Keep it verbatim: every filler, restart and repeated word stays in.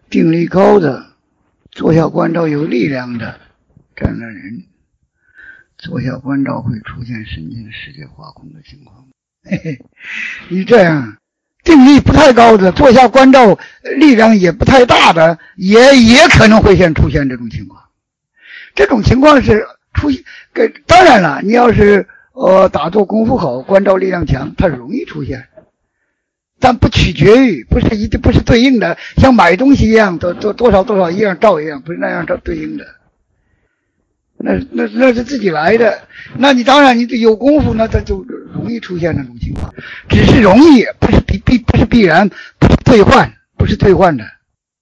定力高的、坐下关照有力量的这样的人，坐下关照会出现身心世界化空的情况。嘿嘿，你这样定力不太高的，坐下关照力量也不太大的，也也可能会现出现这种情况。这种情况是出现，当然了，你要是呃打坐功夫好，关照力量强，它容易出现。但不取决于，不是一定不是对应的，像买东西一样，多多多少多少一样照一样，不是那样照对应的。那那那是自己来的，那你当然你有功夫，那它就容易出现那种情况，只是容易，不是必必不是必然，不是退换，不是退换的。